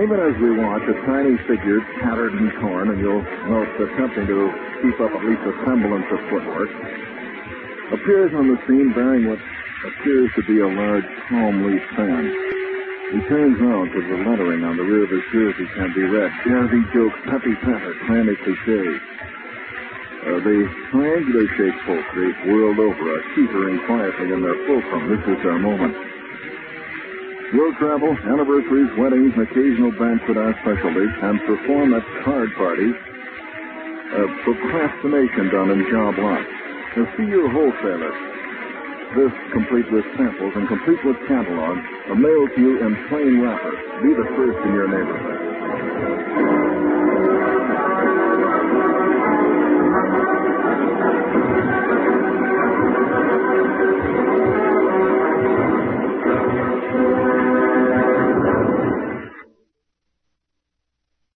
And even as we watch, a tiny figure tattered and torn, and you'll note attempting to keep up at least a semblance of footwork, appears on the scene bearing what appears to be a large palm leaf fan. He turns round to the lettering on the rear of his jersey can be read, Jersey Jokes, Peppy Patter, Clammy Cliché. The triangular-shaped poultry whirled over us, teetering quietly in their fulcrum. This is their moment. We'll travel, anniversaries, weddings, and occasional banquet our specialty, and perform at card parties. Procrastination done in job lots. See your wholesaler. This, complete with samples and complete with catalogs, are mailed to you in plain wrapper. Be the first in your neighborhood.